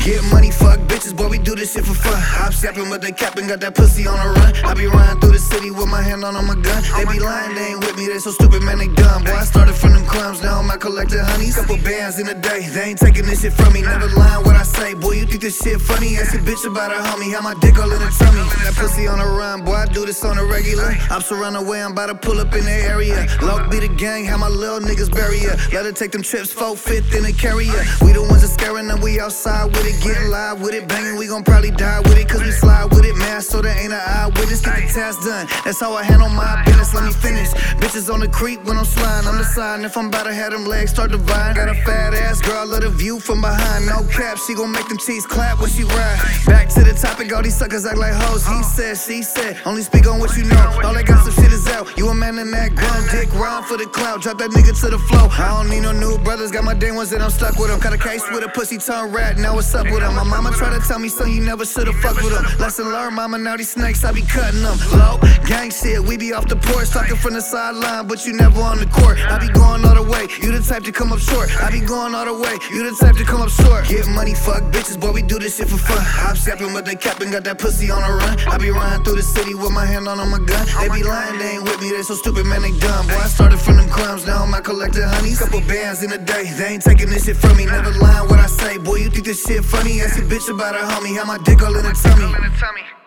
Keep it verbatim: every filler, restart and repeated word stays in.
Get money, fuck bitches, boy, we do this shit for fun. I'm snapping with they capping, got that pussy on the run. I be riding through the city with my hand on, on my gun. They be lying, they ain't with me, they so stupid, man, they dumb. Boy, I started from them crumbs, now I'm out collecting honeys. Couple bands in a day, they ain't taking this shit from me. Never lying what I say, boy, you think this shit funny? Ask a bitch about her homie, how my dick all in her tummy. That pussy on the run, boy, I do this on a regular. I'm surrounded way, I'm about to pull up in the area. Loc be the gang, how my little niggas bury ya. Let her take them trips, four fifth in a carrier. We the ones that scaring them, we outside with it, getting live with it, banging, we gon' probably die with it, cause we slide with it, man, so there ain't an eyewitness. Get the task done, that's how I handle my business, let me finish. Bitches on the creek when I'm sliding, I'm the sign. If I'm about to have them legs start to vine. Got a fat ass girl, love the view from behind. No cap, she gon' make them cheeks clap when she ride. Back to the topic, all these suckers act like hoes. He said, she said, only speak on what you know. All that gossip shit is out. You a man in that grown dick, rhyme for the clout. Drop that nigga to the flow. I don't need no new brothers, got my day ones and I'm stuck with them. Got a case with a pussy tongue rat, now what's up with him? My mama try to tell me, son, you never should've fucked with him. Lesson learned, mama, now these snakes, I be cutting them. Low, gang shit, we be off the porch, talking from the sideline, but you never on the court. I be going all the way, you the type to come up short. I be going all the way, you the type to come up short. Get money, fuck bitches, boy, we do this shit for fun. I'm snapping with they capping, got that pussy on the run. I be riding through the city with my hand on, on my gun. They be lying, they ain't with me, they so stupid, man, they dumb. Boy, I started from them crumbs, now I'm out collecting honeys. Couple bands in a day, they ain't taking this shit from me. Never lying what I say, boy, you think this shit funny? Ask a bitch about her homie, how my dick all in her tummy.